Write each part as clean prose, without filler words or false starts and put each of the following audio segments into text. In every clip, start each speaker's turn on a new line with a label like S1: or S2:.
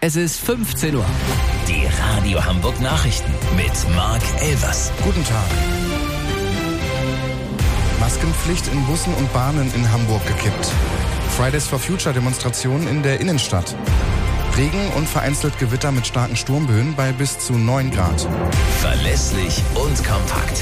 S1: Es ist 15 Uhr.
S2: Die Radio Hamburg Nachrichten mit Mark Elvers.
S3: Guten Tag. Maskenpflicht in Bussen und Bahnen in Hamburg gekippt. Fridays for Future Demonstrationen in der Innenstadt. Regen und vereinzelt Gewitter mit starken Sturmböen bei bis zu 9 Grad.
S2: Verlässlich und kompakt.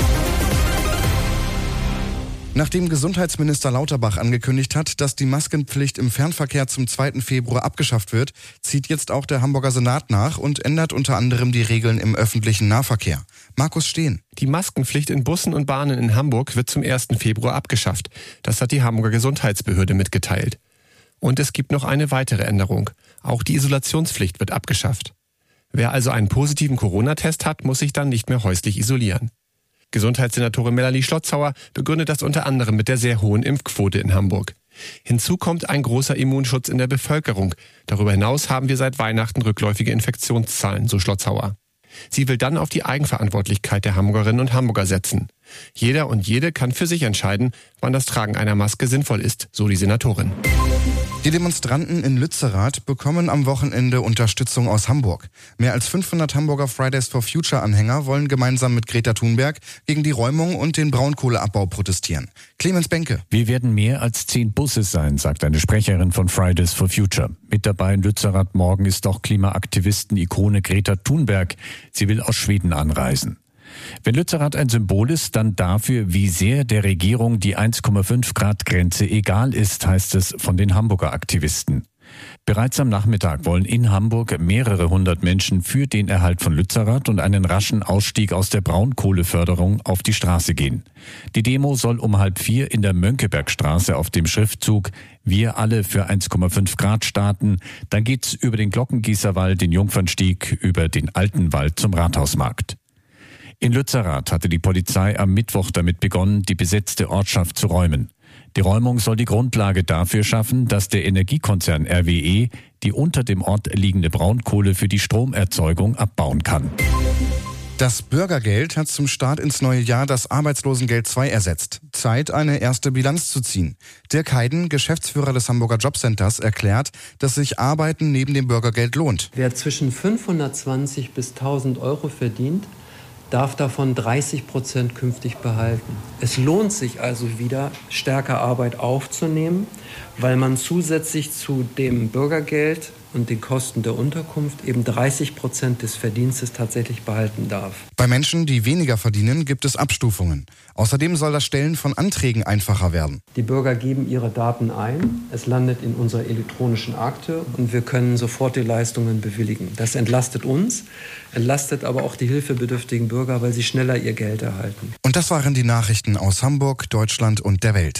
S3: Nachdem Gesundheitsminister Lauterbach angekündigt hat, dass die Maskenpflicht im Fernverkehr zum 2. Februar abgeschafft wird, zieht jetzt auch der Hamburger Senat nach und ändert unter anderem die Regeln im öffentlichen Nahverkehr. Markus Steen.
S4: Die Maskenpflicht in Bussen und Bahnen in Hamburg wird zum 1. Februar abgeschafft. Das hat die Hamburger Gesundheitsbehörde mitgeteilt. Und es gibt noch eine weitere Änderung. Auch die Isolationspflicht wird abgeschafft. Wer also einen positiven Corona-Test hat, muss sich dann nicht mehr häuslich isolieren. Gesundheitssenatorin Melanie Schlotzauer begründet das unter anderem mit der sehr hohen Impfquote in Hamburg. Hinzu kommt ein großer Immunschutz in der Bevölkerung. Darüber hinaus haben wir seit Weihnachten rückläufige Infektionszahlen, so Schlotzauer. Sie will dann auf die Eigenverantwortlichkeit der Hamburgerinnen und Hamburger setzen. Jeder und jede kann für sich entscheiden, wann das Tragen einer Maske sinnvoll ist, so die Senatorin.
S3: Die Demonstranten in Lützerath bekommen am Wochenende Unterstützung aus Hamburg. Mehr als 500 Hamburger Fridays for Future Anhänger wollen gemeinsam mit Greta Thunberg gegen die Räumung und den Braunkohleabbau protestieren. Clemens Benke.
S5: Wir werden mehr als 10 Busse sein, sagt eine Sprecherin von Fridays for Future. Mit dabei in Lützerath morgen ist auch Klimaaktivisten-Ikone Greta Thunberg. Sie will aus Schweden anreisen. Wenn Lützerath ein Symbol ist, dann dafür, wie sehr der Regierung die 1,5 Grad Grenze egal ist, heißt es von den Hamburger Aktivisten. Bereits am Nachmittag wollen in Hamburg mehrere hundert Menschen für den Erhalt von Lützerath und einen raschen Ausstieg aus der Braunkohleförderung auf die Straße gehen. Die Demo soll um 3:30 in der Mönckebergstraße auf dem Schriftzug "Wir alle für 1,5 Grad" starten. Dann geht's über den Glockengießerwald, den Jungfernstieg, über den Altenwald zum Rathausmarkt. In Lützerath hatte die Polizei am Mittwoch damit begonnen, die besetzte Ortschaft zu räumen. Die Räumung soll die Grundlage dafür schaffen, dass der Energiekonzern RWE die unter dem Ort liegende Braunkohle für die Stromerzeugung abbauen kann.
S3: Das Bürgergeld hat zum Start ins neue Jahr das Arbeitslosengeld II ersetzt. Zeit, eine erste Bilanz zu ziehen. Dirk Heiden, Geschäftsführer des Hamburger Jobcenters, erklärt, dass sich Arbeiten neben dem Bürgergeld lohnt.
S6: Wer zwischen 520 bis 1.000 Euro verdient, darf davon 30% künftig behalten. Es lohnt sich also wieder, stärker Arbeit aufzunehmen, weil man zusätzlich zu dem Bürgergeld und den Kosten der Unterkunft eben 30% des Verdienstes tatsächlich behalten darf.
S3: Bei Menschen, die weniger verdienen, gibt es Abstufungen. Außerdem soll das Stellen von Anträgen einfacher werden.
S6: Die Bürger geben ihre Daten ein, es landet in unserer elektronischen Akte und wir können sofort die Leistungen bewilligen. Das entlastet uns, entlastet aber auch die hilfebedürftigen Bürger, weil sie schneller ihr Geld erhalten.
S3: Und das waren die Nachrichten aus Hamburg, Deutschland und der Welt.